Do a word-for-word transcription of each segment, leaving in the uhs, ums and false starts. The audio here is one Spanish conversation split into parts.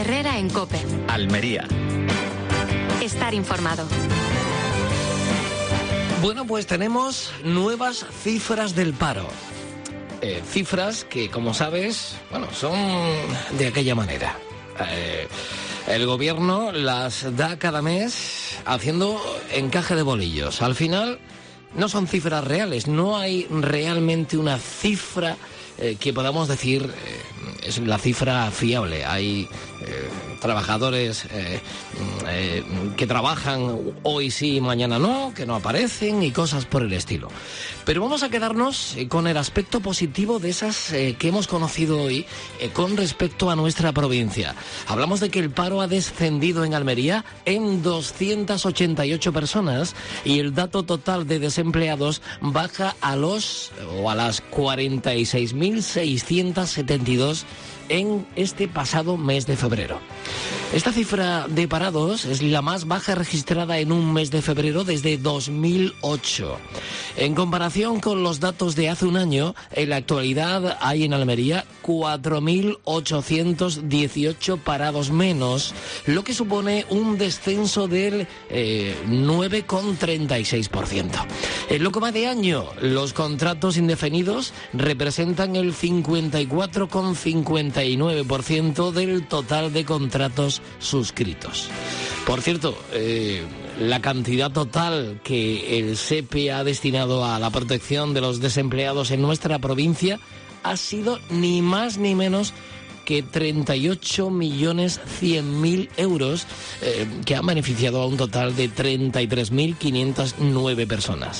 Herrera en COPE. Almería. Estar informado. Bueno, pues tenemos nuevas cifras del paro. Eh, cifras que, como sabes, bueno, son de aquella manera. Eh, el gobierno las da cada mes haciendo encaje de bolillos. Al final no son cifras reales, no hay realmente una cifra eh, que podamos decir eh, es la cifra fiable. Hay eh, trabajadores eh, eh, que trabajan hoy sí y mañana no, que no aparecen y cosas por el estilo. Pero vamos a quedarnos eh, con el aspecto positivo de esas eh, que hemos conocido hoy eh, con respecto a nuestra provincia. Hablamos de que el paro ha descendido en Almería en doscientas ochenta y ocho personas y el dato total de desempleados baja a los o a las cuarenta y seis mil seiscientos setenta y dos en este pasado mes de febrero. Esta cifra de parados es la más baja registrada en un mes de febrero desde dos mil ocho. En comparación con los datos de hace un año, en la actualidad hay en Almería cuatro mil ochocientos dieciocho parados menos, lo que supone un descenso del eh, nueve coma treinta y seis por ciento. En lo que va de año, los contratos indefinidos representan el cincuenta y cuatro coma cincuenta y nueve por ciento del total de contratos suscritos. Por cierto, eh, la cantidad total que el S E P E ha destinado a la protección de los desempleados en nuestra provincia ha sido ni más ni menos que treinta y ocho millones cien mil euros, eh, que han beneficiado a un total de treinta y tres mil quinientas nueve personas.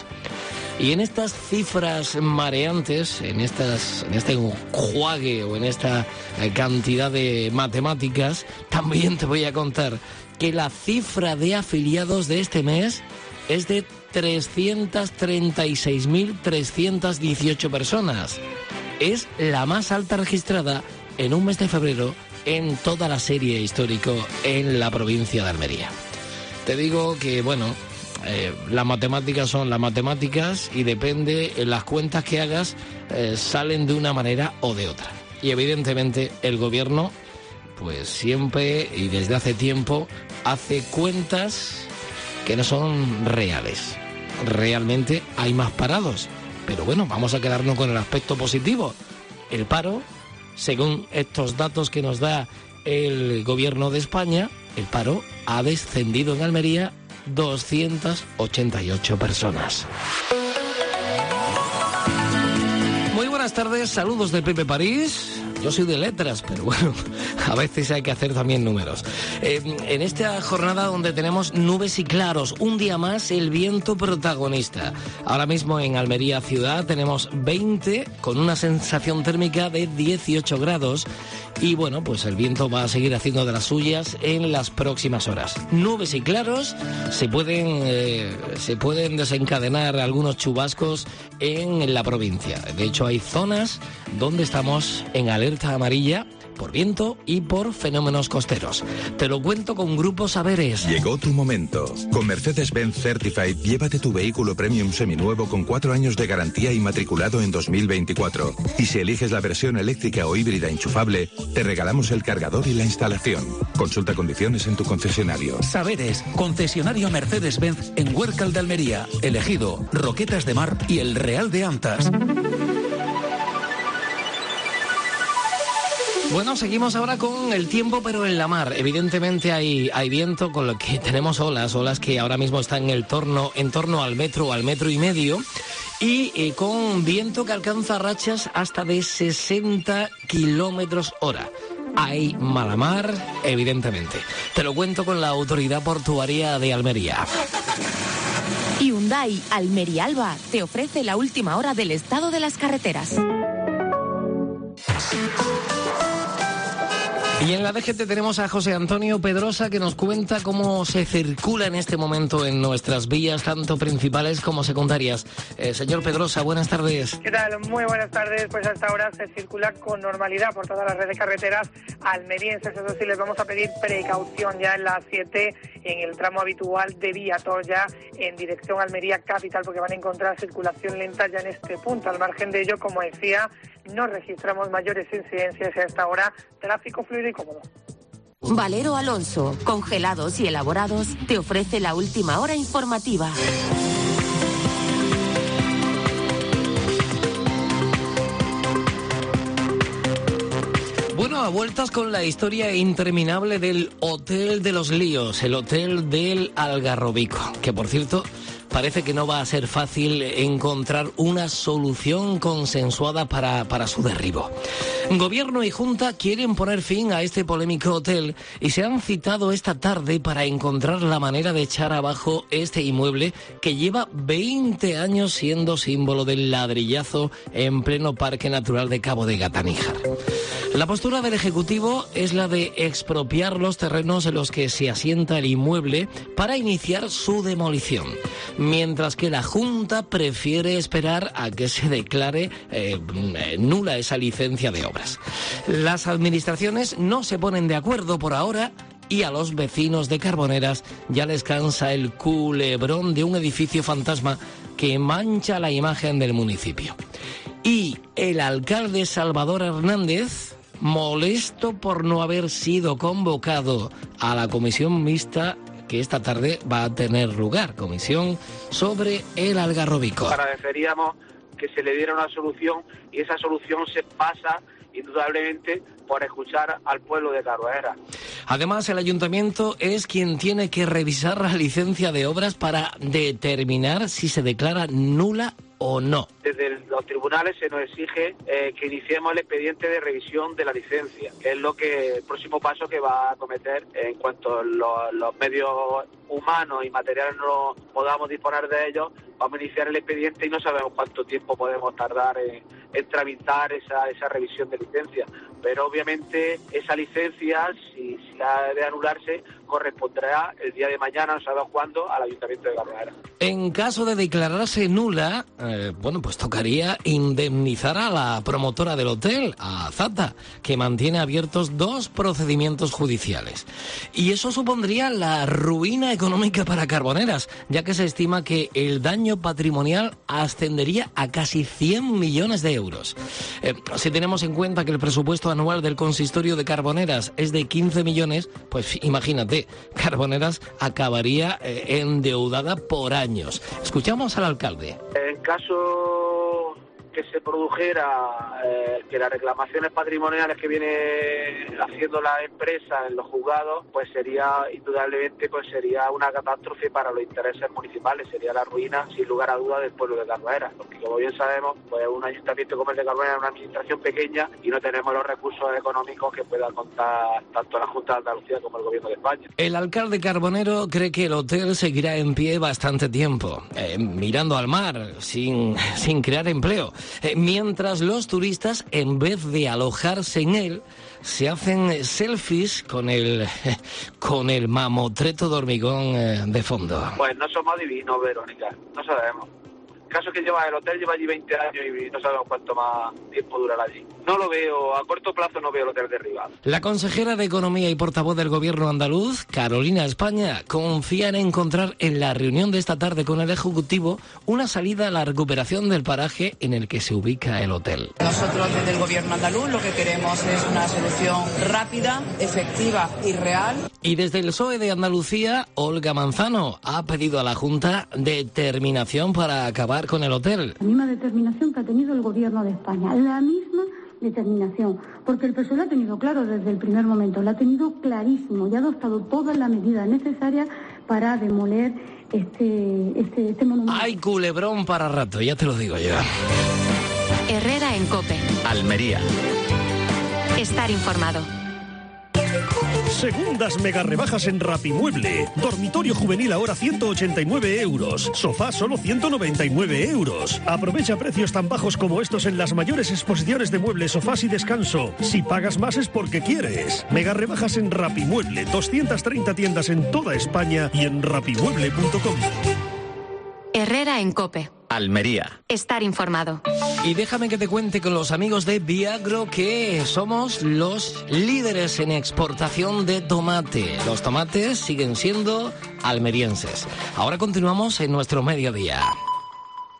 Y en estas cifras mareantes, en estas, en este enjuague o en esta eh, cantidad de matemáticas, también te voy a contar que la cifra de afiliados de este mes es de trescientas treinta y seis mil trescientas dieciocho personas. Es la más alta registrada en un mes de febrero en toda la serie histórico en la provincia de Almería. Te digo que, bueno, Eh, las matemáticas son las matemáticas y depende, en las cuentas que hagas eh, salen de una manera o de otra. Y evidentemente el gobierno, pues siempre y desde hace tiempo, hace cuentas que no son reales. Realmente hay más parados. Pero bueno, vamos a quedarnos con el aspecto positivo. El paro, según estos datos que nos da el gobierno de España, el paro ha descendido en Almería doscientas ochenta y ocho personas. Muy buenas tardes, saludos de Pepe París. Yo soy de letras, pero bueno, a veces hay que hacer también números. Eh, en esta jornada donde tenemos nubes y claros, un día más el viento protagonista. Ahora mismo en Almería ciudad tenemos veinte con una sensación térmica de dieciocho grados. Y bueno, pues el viento va a seguir haciendo de las suyas en las próximas horas. Nubes y claros, se pueden, eh, se pueden desencadenar algunos chubascos en la provincia. De hecho, hay zonas donde estamos en alerta amarilla por viento y por fenómenos costeros. Te lo cuento con Grupo Saberes. Llegó tu momento. Con Mercedes-Benz Certified, llévate tu vehículo premium seminuevo con cuatro años de garantía y matriculado en dos mil veinticuatro. Y si eliges la versión eléctrica o híbrida enchufable, te regalamos el cargador y la instalación. Consulta condiciones en tu concesionario. Saberes, concesionario Mercedes-Benz en Huércal de Almería, El Ejido, Roquetas de Mar y El Real de Antas. Bueno, seguimos ahora con el tiempo, pero en la mar. Evidentemente hay, hay viento, con lo que tenemos olas, olas que ahora mismo están en el torno, en torno al metro, al metro y medio, y eh, con viento que alcanza rachas hasta de sesenta kilómetros hora. Hay mala mar, evidentemente. Te lo cuento con la Autoridad Portuaria de Almería. Hyundai Almería Alba te ofrece la última hora del estado de las carreteras. Y en la D G T tenemos a José Antonio Pedrosa, que nos cuenta cómo se circula en este momento en nuestras vías, tanto principales como secundarias. Eh, señor Pedrosa, buenas tardes. ¿Qué tal? Muy buenas tardes. Pues hasta ahora se circula con normalidad por toda la red de carreteras almerienses. Eso sí, les vamos a pedir precaución ya en la siete, en el tramo habitual de Vía Toya, en dirección Almería Capital, porque van a encontrar circulación lenta ya en este punto. Al margen de ello, como decía, no registramos mayores incidencias y a esta hora tráfico fluido y cómodo. Valero Alonso, congelados y elaborados, te ofrece la última hora informativa. Bueno, a vueltas con la historia interminable del Hotel de los Líos, el Hotel del Algarrobico, que por cierto parece que no va a ser fácil encontrar una solución consensuada para, para su derribo. Gobierno y Junta quieren poner fin a este polémico hotel y se han citado esta tarde para encontrar la manera de echar abajo este inmueble que lleva veinte años siendo símbolo del ladrillazo en pleno Parque Natural de Cabo de Gata-Níjar. La postura del Ejecutivo es la de expropiar los terrenos en los que se asienta el inmueble para iniciar su demolición, mientras que la Junta prefiere esperar a que se declare eh, nula esa licencia de obras. Las administraciones no se ponen de acuerdo por ahora y a los vecinos de Carboneras ya les cansa el culebrón de un edificio fantasma que mancha la imagen del municipio. Y el alcalde Salvador Hernández, molesto por no haber sido convocado a la comisión mixta que esta tarde va a tener lugar, comisión sobre el Algarrobico. Agradeceríamos que se le diera una solución y esa solución se pasa indudablemente por escuchar al pueblo de Carboneras. Además, el ayuntamiento es quien tiene que revisar la licencia de obras para determinar si se declara nula o no. Desde los tribunales se nos exige eh, que iniciemos el expediente de revisión de la licencia, que es lo que el próximo paso que va a cometer en cuanto los, los medios humanos y materiales no podamos disponer de ellos. Vamos a iniciar el expediente y no sabemos cuánto tiempo podemos tardar en, en tramitar esa, esa revisión de licencia. Pero obviamente esa licencia, si, si ha de anularse, corresponderá el día de mañana, no sabemos cuándo, al Ayuntamiento de Carboneras. En caso de declararse nula, eh, bueno, pues tocaría indemnizar a la promotora del hotel, a Zata, que mantiene abiertos dos procedimientos judiciales. Y eso supondría la ruina económica para Carboneras, ya que se estima que el daño patrimonial ascendería a casi cien millones de euros. Eh, si tenemos en cuenta que el presupuesto anual del consistorio de Carboneras es de quince millones, pues imagínate, Carboneras acabaría eh, endeudada por años. Escuchamos al alcalde. En caso que se produjera eh, que las reclamaciones patrimoniales que viene haciendo la empresa en los juzgados, pues sería indudablemente pues sería una catástrofe para los intereses municipales, sería la ruina sin lugar a dudas del pueblo de Carboneras, porque como bien sabemos, pues un ayuntamiento como el de Carboneras es una administración pequeña y no tenemos los recursos económicos que pueda contar tanto la Junta de Andalucía como el Gobierno de España. El alcalde carbonero cree que el hotel seguirá en pie bastante tiempo, eh, mirando al mar, sin, sin crear empleo. Eh, mientras los turistas, en vez de alojarse en él, se hacen selfies con el con el mamotreto de hormigón eh, de fondo. Pues no somos adivinos, Verónica, no sabemos. El caso es que lleva el hotel lleva allí veinte años y no sabemos cuánto más tiempo durará allí. No lo veo, a corto plazo no veo el hotel derribado. La consejera de Economía y portavoz del Gobierno andaluz, Carolina España, confía en encontrar en la reunión de esta tarde con el Ejecutivo una salida a la recuperación del paraje en el que se ubica el hotel. Nosotros desde el Gobierno andaluz lo que queremos es una solución rápida, efectiva y real. Y desde el P S O E de Andalucía, Olga Manzano ha pedido a la Junta determinación para acabar con el hotel. La misma determinación que ha tenido el Gobierno de España, la misma determinación, porque el P S O E lo ha tenido claro desde el primer momento, lo ha tenido clarísimo y ha adoptado todas las medidas necesarias para demoler este, este, este monumento. Hay culebrón para rato, ya te lo digo yo. Herrera en COPE. Almería. Estar informado. Segundas mega rebajas en Rapimueble. Dormitorio juvenil ahora ciento ochenta y nueve euros. Sofá solo ciento noventa y nueve euros. Aprovecha precios tan bajos como estos en las mayores exposiciones de muebles, sofás y descanso. Si pagas más es porque quieres. Mega rebajas en Rapimueble. doscientas treinta tiendas en toda España y en rapimueble punto com. Herrera en COPE. Almería. Estar informado. Y déjame que te cuente con los amigos de Viagro que somos los líderes en exportación de tomate. Los tomates siguen siendo almerienses. Ahora continuamos en nuestro mediodía.